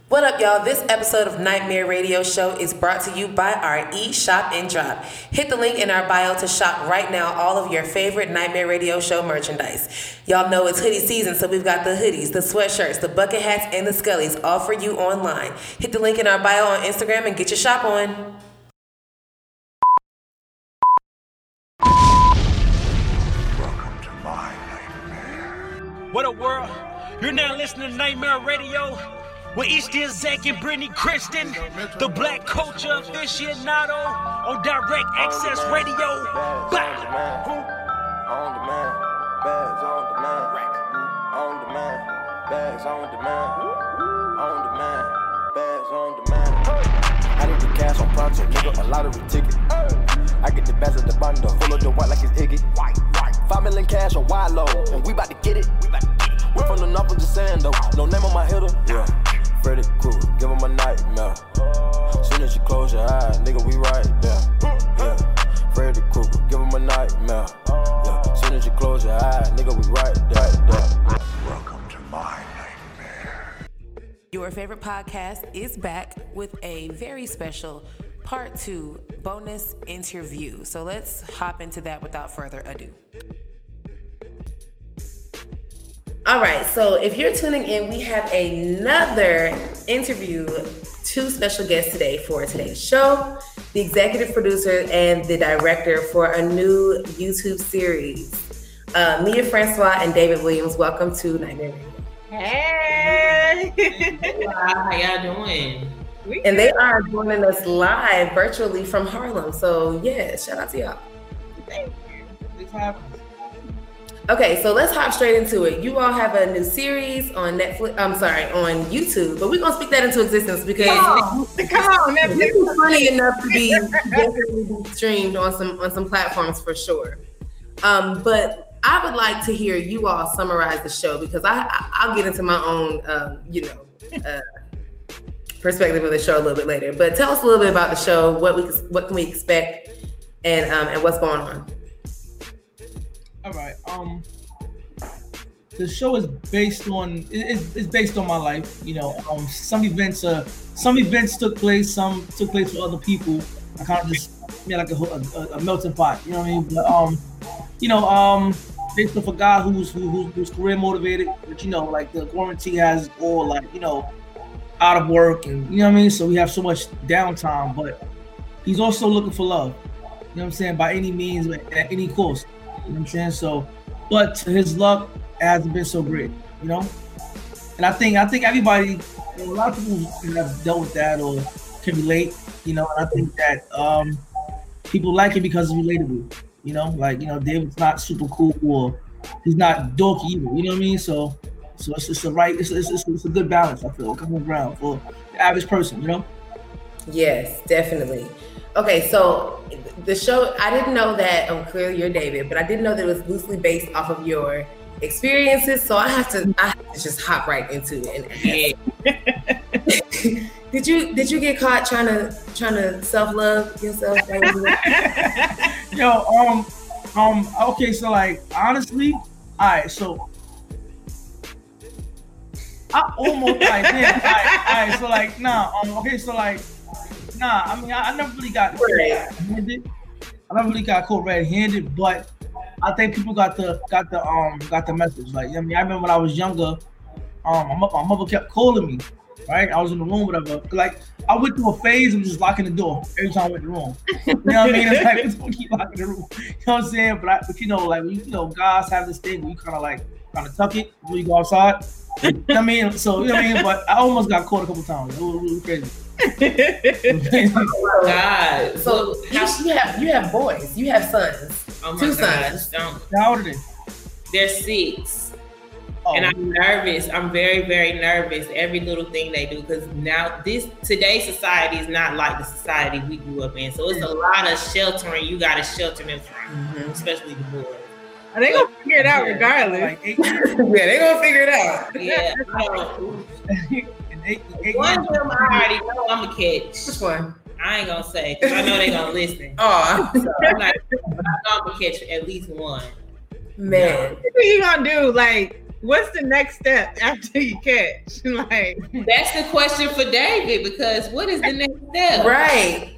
What up, y'all? This episode of Nightmare Radio Show is brought to you by our eShop and Drop. Hit the link in our bio to shop right now all of your favorite Nightmare Radio Show merchandise. Y'all know it's hoodie season, so we've got the hoodies, the sweatshirts, the bucket hats, and the scullies all for you online. Hit the link in our bio on Instagram and get your shop on. Welcome to my nightmare. What a world. You're now listening to Nightmare Radio with Eastia, Zach, and Brittany Kristen, the Black Culture Aficionado on Direct Access Radio. Bah! On demand, bags on demand, on demand, bags on demand, on demand, bags on demand. I need the cash on project, nigga, a lottery ticket. I get the bags at the bundle, full of the white like it's Iggy. 5 million cash on wide low, and we bout to get it. We from the north, I'm just saying though, no name on my hitter. Yeah, Freddy Krueger, give him a nightmare. Soon as you close your eyes, nigga, we right there. Yeah, Freddy Krueger, give him a nightmare. Yeah, soon as you close your eyes, nigga, we right there. Welcome to my nightmare. Your favorite podcast is back with a very special Part 2 bonus interview. So let's hop into that without further ado. All right, so if you're tuning in, we have another interview, 2 special guests today for today's show, the executive producer and the director for a new YouTube series. Mia Francois and David Williams, welcome to Nightmare Radio. Hey! How y'all doing? And they are joining us live virtually from Harlem. So yeah, shout out to y'all. Thank you. This happens. Okay, so let's hop straight into it. You all have a new series on Netflix. I'm sorry, on YouTube, but we're gonna speak that into existence because come on, this is funny enough to be definitely be streamed on some platforms for sure. But I would like to hear you all summarize the show because I'll get into my own perspective of the show a little bit later. But tell us a little bit about the show. What can we expect, and what's going on. All right. The show is based on my life. You know, some events took place, some took place for other people. I kind of just made like a melting pot. You know what I mean? But based off a guy who's career motivated, but like the quarantine has all like out of work, and you know what I mean. So we have so much downtime, but he's also looking for love. You know what I'm saying? By any means, at any cost. You know what I'm saying? So, but his luck hasn't been so great, And I think everybody, a lot of people have dealt with that or can relate, And I think that people like it because it's relatable, Like, David's not super cool or he's not dorky either, you know what I mean? So it's a good balance, I feel, coming around for the average person, Yes, definitely. Okay, so the show, I didn't know that, clearly you're David, but I didn't know that it was loosely based off of your experiences, so I have to just hop right into it. And did you get caught trying to self-love yourself? Okay, so like, honestly, all right, so I almost, so like, I mean, I never really got red-handed. I never really got caught red-handed, but I think people got the message. Like, I remember when I was younger, my mother kept calling me. Right, I was in the room, whatever. Like, I went through a phase of just locking the door every time I went in the room. You know what I mean? It's like, we don't keep locking the room. You know what I'm saying? But guys have this thing where you kind of tuck it when you go outside. You know what I mean? So, you know what I mean? But I almost got caught a couple times. It was crazy. Oh God! So you have boys. You have sons. Oh my 2 gosh, sons. How old are they? They're 6. Oh. And I'm nervous. I'm very, very nervous. Every little thing they do, because now today's society is not like the society we grew up in. So it's a lot of sheltering. You got to shelter them from, especially the boys. Are they gonna figure it out regardless? Like 8 years. Yeah, they gonna figure it out. Yeah. One of them I already know I'm gonna catch. Which one? I ain't gonna say, because I know they gonna listen. Oh, So I'm like, I'm gonna catch at least one. man. What are you gonna do? Like, what's the next step after you catch? Like, That's the question for David, because what is the next step? Right.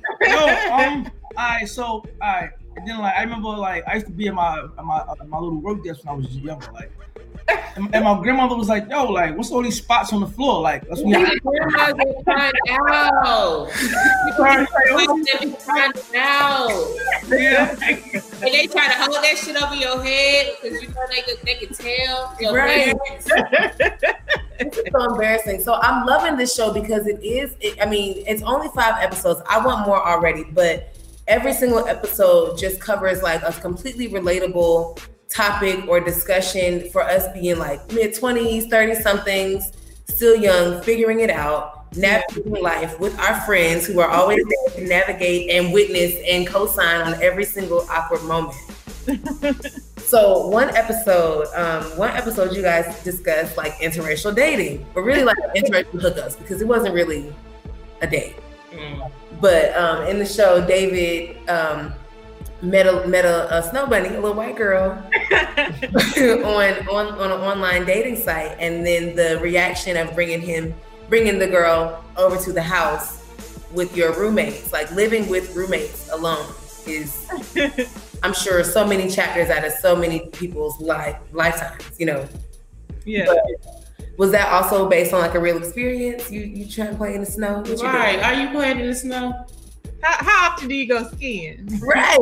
All right. And then like I remember like I used to be in my little work desk when I was younger, like. And my grandmother was like, "Yo, like, what's all these spots on the floor? Like, let's be Your grandmother find out. Find out. yeah." And they try to hold that shit over your head because you know they could tell. Your Right. parents. It's so embarrassing. So I'm loving this show because it's only 5 episodes. I want more already, but every single episode just covers like a completely relatable topic or discussion for us being like mid-20s, 30-somethings, still young, figuring it out, navigating life with our friends who are always there to navigate and witness and co-sign on every single awkward moment. So one episode you guys discussed like interracial dating, but really like interracial hookups because it wasn't really a date. But in the show, David met a snow bunny, a little white girl, on an online dating site, and then the reaction of bringing the girl over to the house with your roommates, like living with roommates alone, is I'm sure so many chapters out of so many people's lifetimes, you know. yeah. But was that also based on like a real experience? You trying to play in the snow? What you Right. doing? Are you playing in the snow? How often do you go skiing? Right.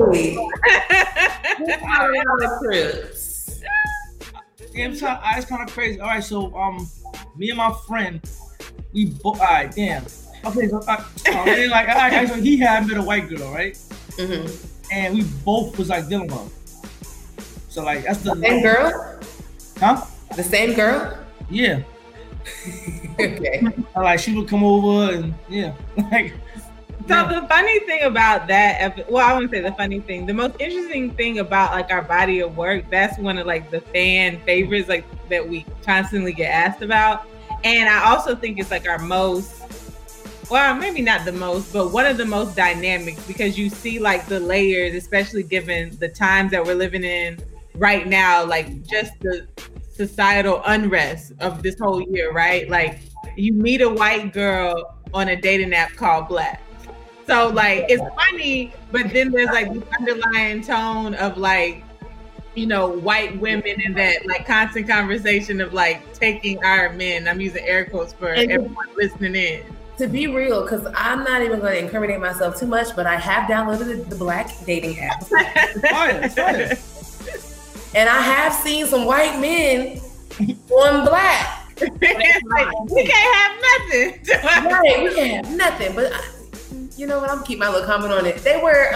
Trips. Yeah, it's kind of crazy. All right, so me and my friend, we both. All right, damn. Okay, so so he had met a white girl, right? Mm-hmm. And we both was like dealing with her. So like that's the Same girl? Huh? The same girl? Yeah. Okay. And, like she would come over and yeah, like. So the funny thing about that, I wouldn't say the funny thing. The most interesting thing about like our body of work, that's one of like the fan favorites like that we constantly get asked about. And I also think it's like our most, well, maybe not the most, but one of the most dynamic because you see like the layers, especially given the times that we're living in right now, like just the societal unrest of this whole year, right? Like you meet a white girl on a dating app called Black. So like it's funny, but then there's like this underlying tone of like, you know, white women and that like constant conversation of like taking our men. I'm using air quotes for everyone listening in. To be real, because I'm not even going to incriminate myself too much, but I have downloaded the Black dating app. Fire. And I have seen some white men on Black. Like, we can't have nothing. Right, we can't have nothing. But you know what? I'm gonna keep my little comment on it. They were,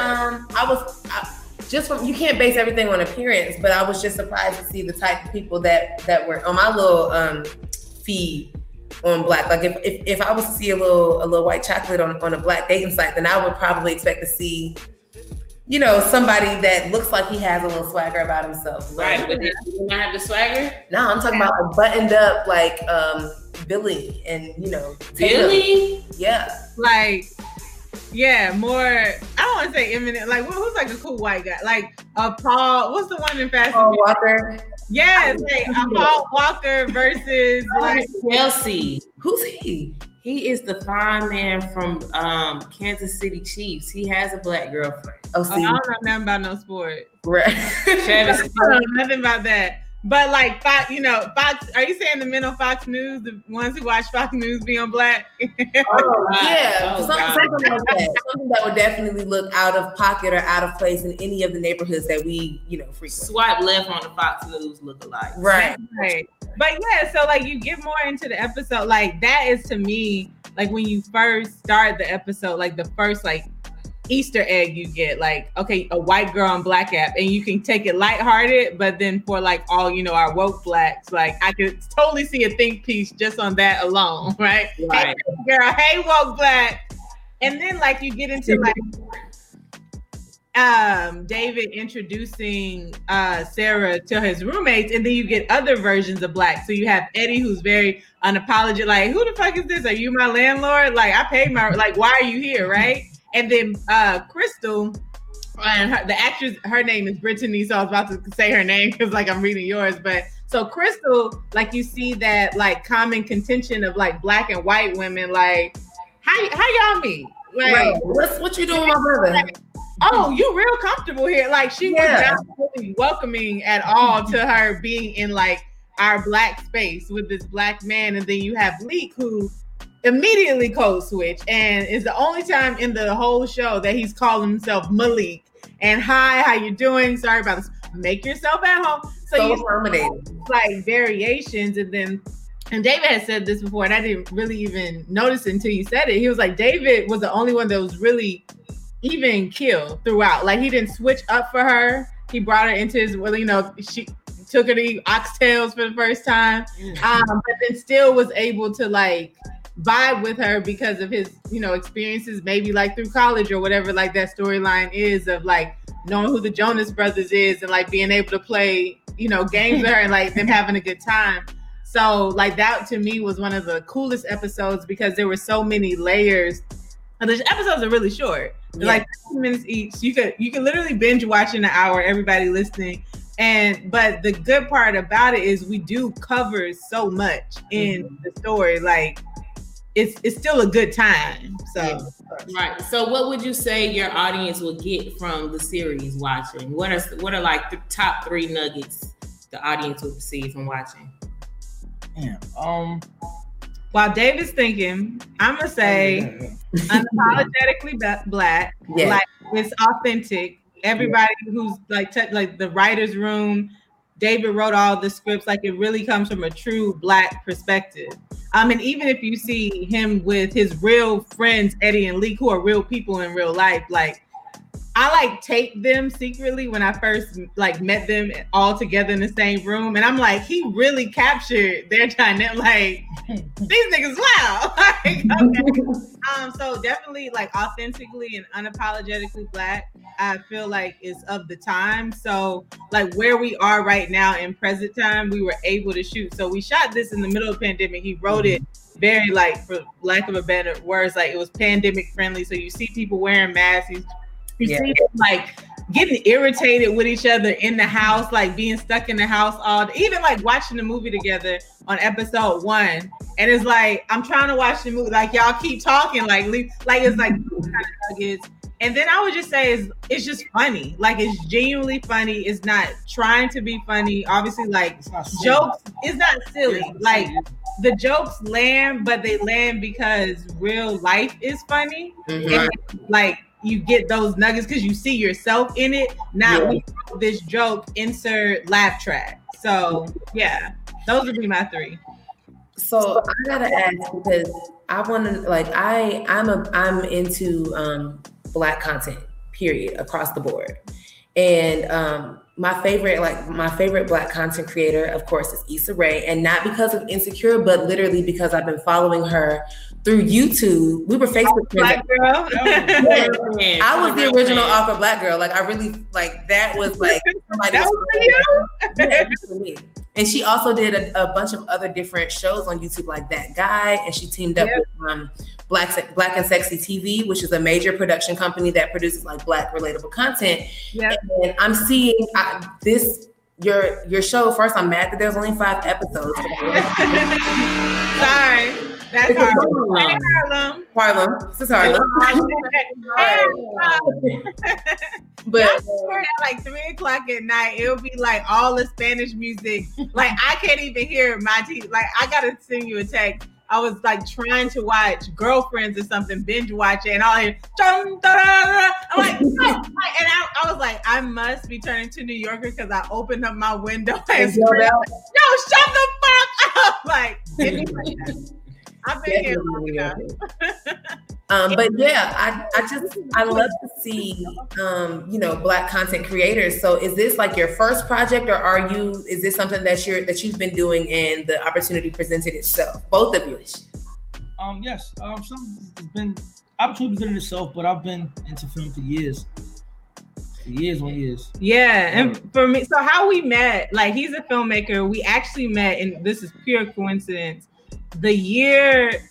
you can't base everything on appearance, but I was just surprised to see the type of people that were on my little feed on Black. Like if I was to see a little white chocolate on a Black dating site, then I would probably expect to see, you know, somebody that looks like he has a little swagger about himself. Right, but did you not have the swagger? No, I'm talking about a buttoned up like Billy and you know Billy? Yeah. Like, yeah, more. I don't want to say imminent. Like, who's like a cool white guy? Like Paul. What's the one in Fast and Paul Furious? Walker. Yes, like Paul Walker versus like Chelsea. Who's he? He is the fine man from Kansas City Chiefs. He has a Black girlfriend. Oh, I see, don't know nothing about no sport. right. Travis. I don't know nothing about that. But like Fox, you know, Fox. Are you saying the men on Fox News, the ones who watch Fox News, be on Black? Oh, yeah, Oh, something like that. Something that would definitely look out of pocket or out of place in any of the neighborhoods that we, you know, frequent. Swipe left on the Fox News lookalike. Right. Right. But yeah, so like you get more into the episode. Like that is to me, like when you first start the episode, like the first like Easter egg you get, like, okay, a white girl on Black app, and you can take it lighthearted, but then for like all, you know, our woke Blacks, like I could totally see a think piece just on that alone, right? Right. Hey, girl, hey, woke Black. And then like you get into like David introducing Sarah to his roommates, and then you get other versions of Black. So you have Eddie, who's very unapologetic, like, who the fuck is this? Are you my landlord? Like, I paid my, like, why are you here, right? And then Crystal, and the actress, her name is Brittany, so I was about to say her name because like I'm reading yours, but So Crystal, like you see that like common contention of like black and white women, like how y'all meet? Like, right. What you doing, my brother? Like, oh, you real comfortable here. Like she was not really welcoming at all to her being in like our black space with this black man. And then you have Leek, who immediately code switch and is the only time in the whole show that he's calling himself Malik. And hi, how you doing? Sorry about this. Make yourself at home. So you like variations, and David had said this before, and I didn't really even notice it until you said it. He was like, David was the only one that was really even killed throughout. Like he didn't switch up for her. He brought her into his, well, you know, she took her to eat oxtails for the first time, but then still was able to like vibe with her because of his, you know, experiences, maybe like through college or whatever, like that storyline is of like knowing who the Jonas Brothers is and like being able to play, you know, games with her and like them having a good time. So like that to me was one of the coolest episodes because there were so many layers. And the episodes are really short. They're like 15 minutes each. You could literally binge watch in an hour, everybody listening. But the good part about it is we do cover so much in the story. Like it's still a good time. So right. So what would you say your audience will get from the series watching? What are like the top 3 nuggets the audience will receive from watching? Yeah. While David's thinking, I'm gonna say unapologetically black. Yeah. Like it's authentic. Everybody who's like like the writer's room, David wrote all the scripts. Like it really comes from a true black perspective. And even if you see him with his real friends, Eddie and Leek, who are real people in real life, like I like taped them secretly when I first like met them all together in the same room. And I'm like, he really captured their dynamic. Like these niggas wow. Like, okay. So definitely like authentically and unapologetically black, I feel like is of the time. So like where we are right now in present time, we were able to shoot. So we shot this in the middle of the pandemic. He wrote it very like, for lack of a better words, like it was pandemic friendly. So you see people wearing masks. You see them like getting irritated with each other in the house, like being stuck in the house all day. Even like watching the movie together on episode 1. And it's like, I'm trying to watch the movie. Like y'all keep talking, like it's like kind of nuggets. And then I would just say it's just funny. Like it's genuinely funny. It's not trying to be funny. Obviously, like jokes, it's not silly. Like the jokes land, but they land because real life is funny. And, like you get those nuggets because you see yourself in it. Not we wrote this joke, insert laugh track. So yeah, those would be my 3. So I gotta ask because I want to like I'm into black content period across the board, and my favorite black content creator, of course, is Issa Rae, and not because of Insecure, but literally because I've been following her through YouTube. We were Facebook friends. Black girl. I was the original Awkward Black Girl. Like I really like that was like that was for you. Yeah, for me. And she also did a bunch of other different shows on YouTube, like That Guy, and she teamed up with Black and Sexy TV, which is a major production company that produces like black relatable content. Yep. And I'm seeing your show. First, I'm mad that there's only 5 episodes. Sorry. That's Harlem. Harlem. This is Harlem. But at like 3:00 at night, it'll be like all the Spanish music. Like I can't even hear my TV. Like I gotta send you a text. I was like trying to watch Girlfriends or something, binge watch it, and all here. I'm like, no. And I was like, I must be turning to New Yorker because I opened up my window and screamed, no, shut the fuck up! Like, I've been here long enough. But yeah, I love to see black content creators. So is this like your first project, or is this something that you've been doing and the opportunity presented itself? Both of you. Yes. Opportunity presented itself, but I've been into film for years. Years. Yeah, and for me, so how we met, like he's a filmmaker. We actually met, and this is pure coincidence. The year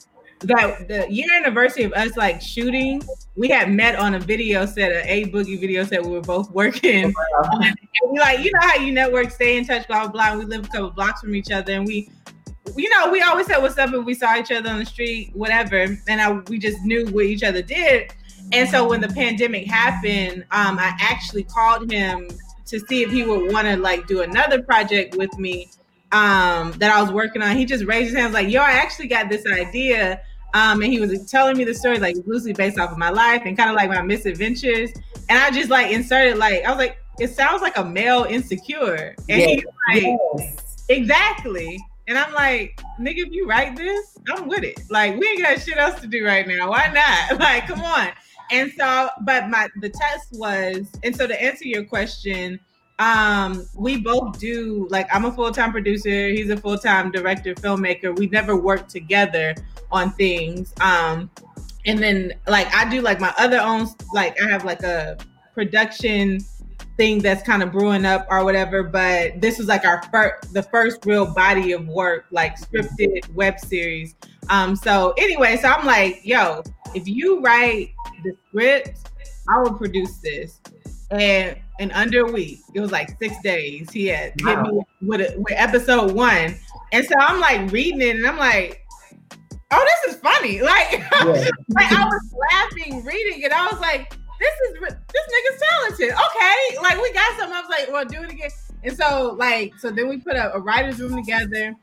that the year anniversary of us like shooting, we had met on a video set, an A Boogie video set. We were both working. And we like, you know how you network, stay in touch, blah, blah, blah. And we live a couple blocks from each other. And we, you know, we always said what's up if we saw each other on the street, whatever. And we just knew what each other did. And so when the pandemic happened, I actually called him to see if he would want to like do another project with me that I was working on. He just raised his hands like, yo, I actually got this idea. And he was telling me the story, like loosely based off of my life and kind of like my misadventures. And I just like inserted, like, I was like, it sounds like a male Insecure. And he's like, exactly. And I'm like, nigga, if you write this, I'm with it. Like, we ain't got shit else to do right now. Why not? Like, come on. And so, but the test was, and so to answer your question, we both do, like, I'm a full-time producer. He's a full-time director, filmmaker. We never worked together on things. And then like, I do like my other own, like I have like a production thing that's kind of brewing up or whatever, but this was like the first real body of work, like scripted web series. So anyway, so I'm like, yo, if you write the script, I will produce this. And in under a week, it was like 6 days, he had hit me with episode 1. And so I'm like reading it and I'm like, oh, this is funny. Like, like I was laughing reading it. I was like, this nigga's talented. Okay, like we got something. I was like, well, do it again. And so then we put a writer's room together.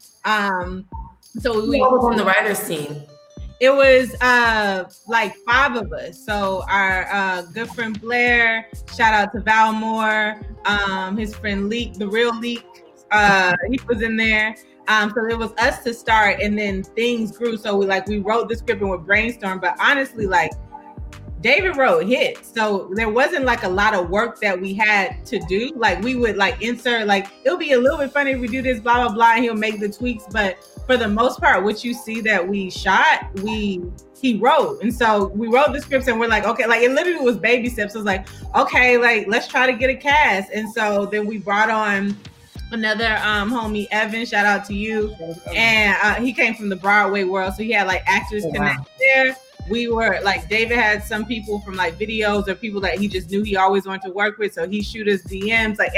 So we was on the writer's team. It was like 5 of us. So our good friend Blair, shout out to Val Moore, his friend Leek, the real Leek, he was in there. So it was us to start, and then things grew. So we wrote the script and we brainstormed. But honestly, like David wrote hits, so there wasn't like a lot of work that we had to do. Like we would like insert, like it'll be a little bit funny if we do this, blah blah blah, and he'll make the tweaks. But for the most part, what you see that we shot, he wrote. And so we wrote the scripts and we're like, okay, like it literally was baby steps. It was like, okay, like let's try to get a cast. And so then we brought on another homie, Evan, shout out to you. And he came from the Broadway world. So he had like actors connected there. We were like, David had some people from like videos or people that he just knew he always wanted to work with. So he shoot us DMs, like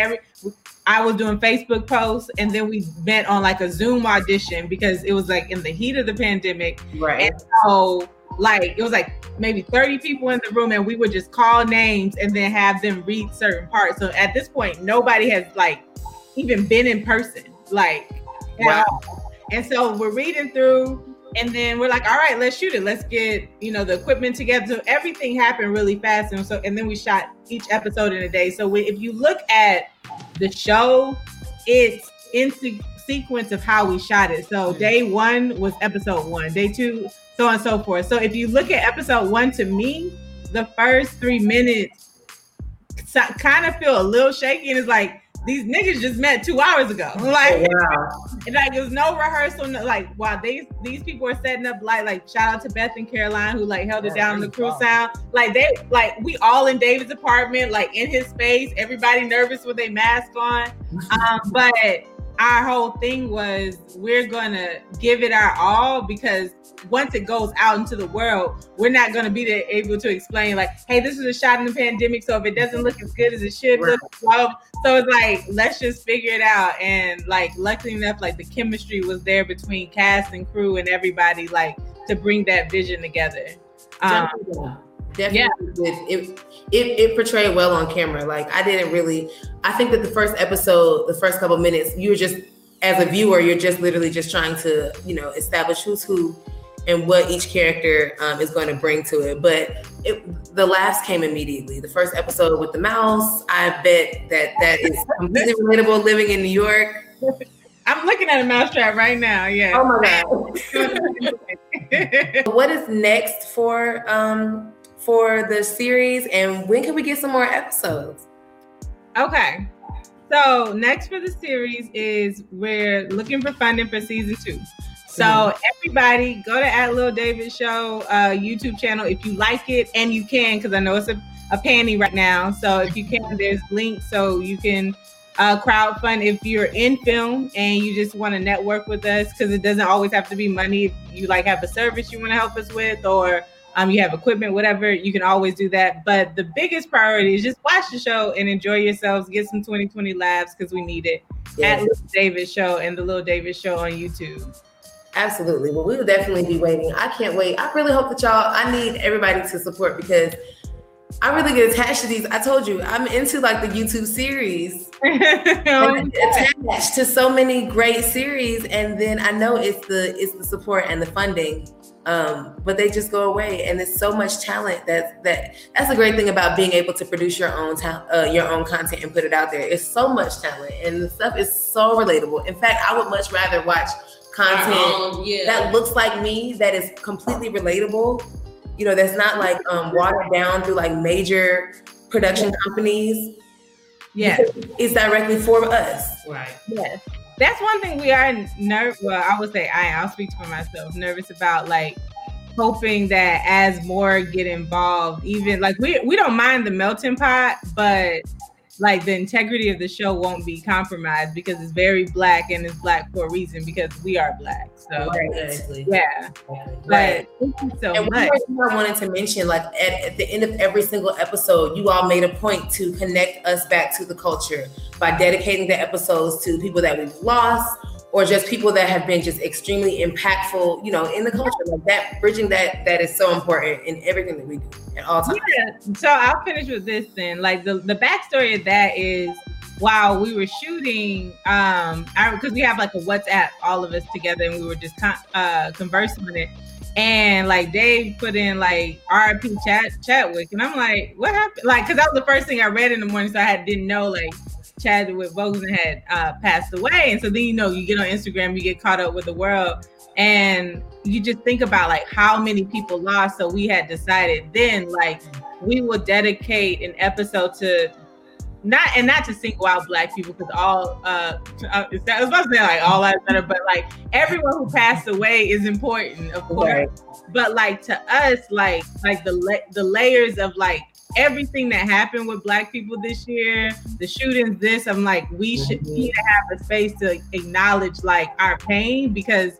I was doing Facebook posts, and then we met on like a Zoom audition because it was like in the heat of the pandemic. Right. And so like, it was like maybe 30 people in the room, and we would just call names and then have them read certain parts. So at this point, nobody has like even been in person, like, wow. And so we're reading through, and then we're like, all right, let's shoot it. Let's get, the equipment together. So everything happened really fast. And then we shot each episode in a day. So if you look at the show, it's in sequence of how we shot it. So day 1 was episode 1, day 2, so on and so forth. So if you look at episode 1, to me, the first 3 minutes kind of feel a little shaky. And it's like, these niggas just met 2 hours ago. Like, like there's no rehearsal. Like, while these people are setting up, like shout out to Beth and Caroline who like held it down on the crew sound. Like we all in David's apartment, like in his space, everybody nervous with their mask on. But our whole thing was, we're gonna give it our all, because once it goes out into the world, we're not going to be there able to explain like, hey, this is a shot in the pandemic, so if it doesn't look as good as it should look, so it's like, let's just figure it out. And like, luckily enough, like the chemistry was there between cast and crew and everybody, like to bring that vision together. Definitely. It portrayed well on camera. Like I think that the first episode, the first couple minutes, you were just, as a viewer, you're just literally just trying to, establish who's who and what each character is going to bring to it. But the laughs came immediately. The first episode with the mouse, I bet that is completely relatable living in New York. I'm looking at a mousetrap right now. Yeah. Oh my God. What is next for the series, and when can we get some more episodes? Okay. So next for the series is we're looking for funding for season 2. So everybody go to @LilDavidShow YouTube channel if you like it, and you can, because I know it's a panty right now. So if you can, there's links so you can crowdfund if you're in film and you just want to network with us, because it doesn't always have to be money. If you like have a service you want to help us with, or you have equipment, whatever, you can always do that. But the biggest priority is just watch the show and enjoy yourselves. Get some 2020 laughs because we need it. At Little David Show and the Little David Show on YouTube. Absolutely. Well, we will definitely be waiting. I can't wait. I really hope that I need everybody to support, because I really get attached to these. I told you, I'm into like the YouTube series. Attached to so many great series, and then I know it's the support and the funding, but they just go away. And there's so much talent that's a great thing about being able to produce your own content and put it out there. It's so much talent, and the stuff is so relatable. In fact, I would much rather watch content that looks like me, that is completely relatable. You know, that's not like watered down through like major production companies. Yeah, it's directly for us. Right. Yes, that's one thing we are nervous. Well, I would say I'll speak for myself. Nervous about, like, hoping that as more get involved, even like we don't mind the melting pot, but like the integrity of the show won't be compromised, because it's very Black, and it's Black for a reason, because we are Black. So exactly. Yeah. Right. But thank you so and much. One more thing I wanted to mention, like at the end of every single episode, you all made a point to connect us back to the culture by dedicating the episodes to people that we've lost, or just people that have been just extremely impactful, you know, in the culture. Like that, bridging that is so important in everything that we do at all times. Yeah. So I'll finish with this then. Like the backstory of that is, while we were shooting, because we have like a WhatsApp, all of us together, and we were just conversing on it. And like Dave put in like RIP Chadwick, and I'm like, what happened? Like, because that was the first thing I read in the morning, so I didn't know like Chadwick Boseman had passed away. And so then, you know, you get on Instagram, you get caught up with the world, and you just think about like how many people lost. So we had decided then, like, we will dedicate an episode to not to single out Black people, because all I was about to say like all lives matter, but like everyone who passed away is important, of course. Right. But like to us, like the layers of like everything that happened with Black people this year, the shootings, I'm like, we should need to have a space to acknowledge like our pain, because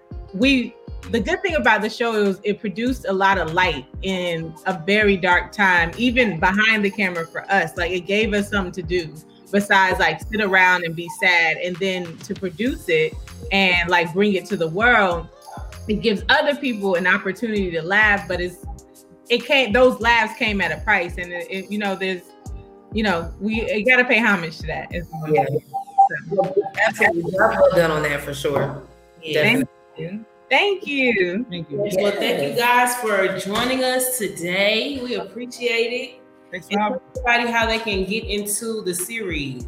the good thing about the show is it produced a lot of light in a very dark time, even behind the camera for us. Like, it gave us something to do besides like sit around and be sad, and then to produce it and like bring it to the world. It gives other people an opportunity to laugh, but those laughs came at a price, and we got to pay homage to that. Yeah, so. Absolutely. Well done on that for sure. Yeah. Thank you. Well, thank you guys for joining us today. We appreciate it. Thanks for having everybody how they can get into the series.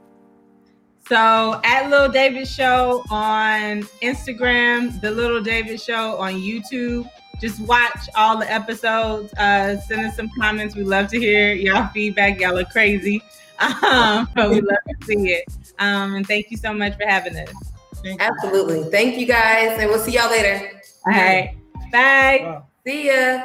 So at Little David Show on Instagram, The Little David Show on YouTube. Just watch all the episodes. Send us some comments. We love to hear y'all feedback. Y'all are crazy. But we love to see it. And thank you so much for having us. Absolutely. Thank you guys, and we'll see y'all later. All right. Bye. Wow. See ya.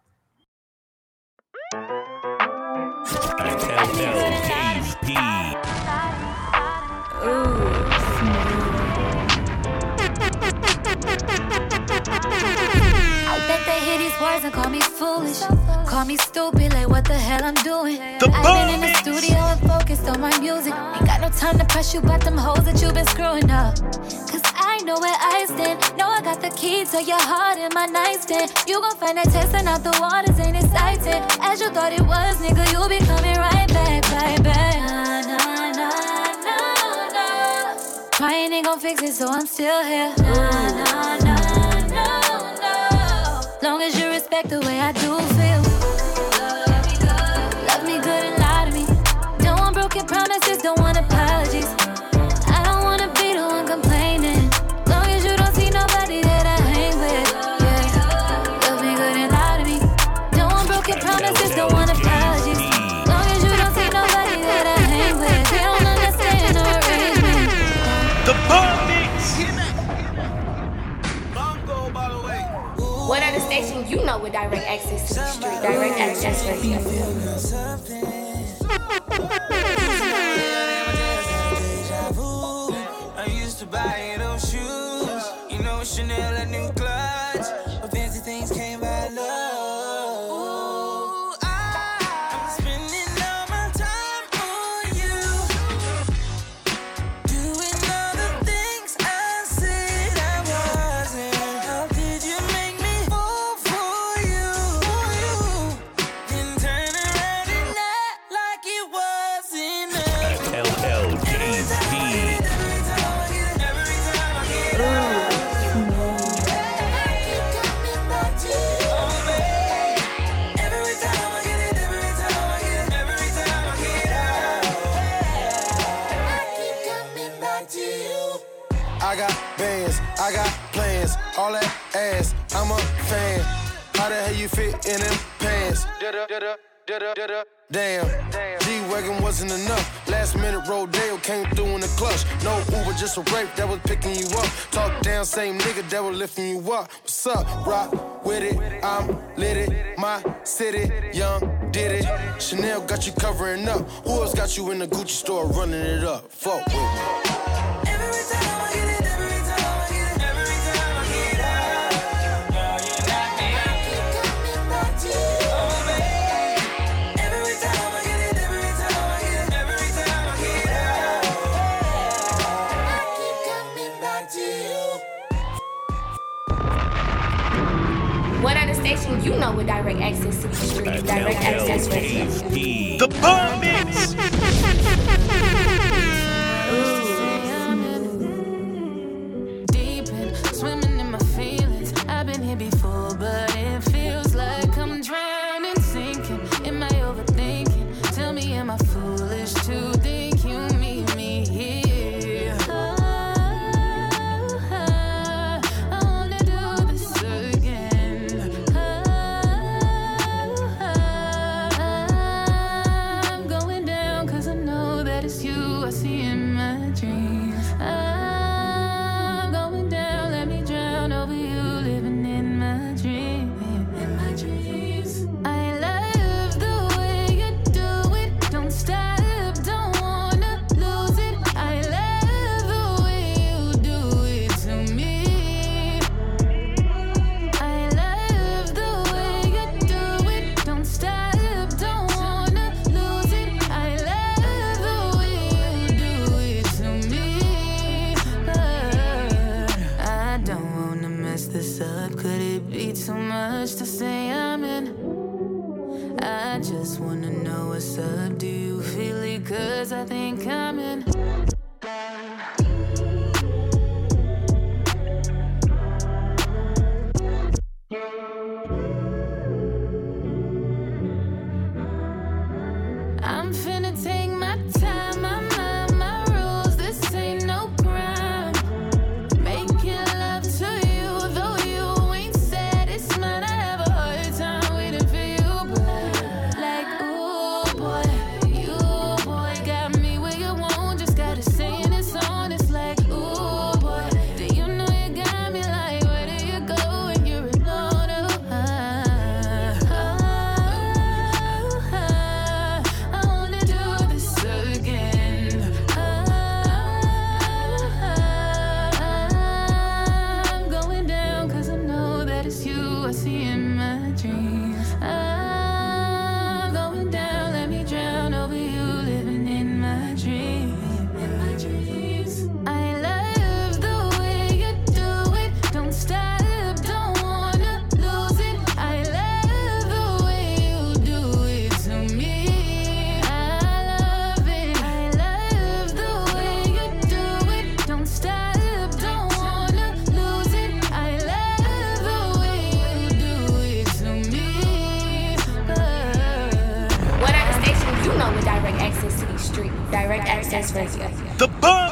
Bet they hear these words and call me foolish. Call me stupid, like what the hell I'm doing. I've been in the studio and focused on my music. Ain't got no time to press you about them hoes that you been screwing up. Cause I know where I stand. Know I got the key to your heart in my nightstand. You gon' find that testing out the waters ain't exciting. As you thought it was, nigga, you'll be coming right back, right back. Nah, nah, nah, nah, nah. Crying ain't gon' fix it, so I'm still here. Nah, nah, nah, no, no. Long as you respect the way I do feel. Love me good and lie to me. Don't want broken promises, don't want apologies. I don't wanna be the one complaining. Long as you don't see nobody that I hang with. Yeah. Love me good and lie to me. Don't want broken promises, don't want apologies. Long as you don't see nobody that I hang with. They don't understand or arrangement. The Bug Mix. One other station, you know, with direct access to the street. Direct access radio. to buy those shoes. You know Chanel, a new clutch. But fancy things came by love. Ooh, I'm spending all my time on you. Doing all the things I said I wasn't. How did you make me fall for you? Then turn around and act like it wasn't nothing. LLJP. I got bands, I got plans, all that ass, I'm a fan. How the hell you fit in them pants? Damn, G-Wagon wasn't enough. Last minute Rodeo came through in the clutch. No Uber, just a rape that was picking you up. Talk down, same nigga that was lifting you up. What's up? Rock with it, I'm lit it. My city, young, did it. Chanel got you covering up. Who else got you in the Gucci store running it up? Fuck with me. What other station you know with direct access to the streets? Direct access radio. The Bomb Mix. Deep in, swimming in my feelings. I've been here before, but it feels like I'm drowning, sinking. Am I overthinking? Tell me, am I foolish to think you meet me here? To say I'm in, I just wanna know what's up. Do you feel it? 'Cause I think I'm in. I'm finna take my time, my mind, my rules. This ain't no crime. Making love to you, though you ain't said it's mine. I have a hard time waiting for you, boy. Like, ooh, boy, you, boy, got me where you want. Just gotta say it's on. It's like, ooh, boy, do you know you got me? Like, where do you go when you're alone? I wanna do this again. I'm going down 'cause I know that it's you I see in my dreams. I'm going down, let me drown over you, living in my dreams. I love the way you do it, don't stop, don't wanna lose it. I love the way you do it to me. I love it, I love the way you do it, don't stop, don't wanna lose it. I love the way you do it to me. What other station you know with direct access to the street? Direct access radio. The Bomb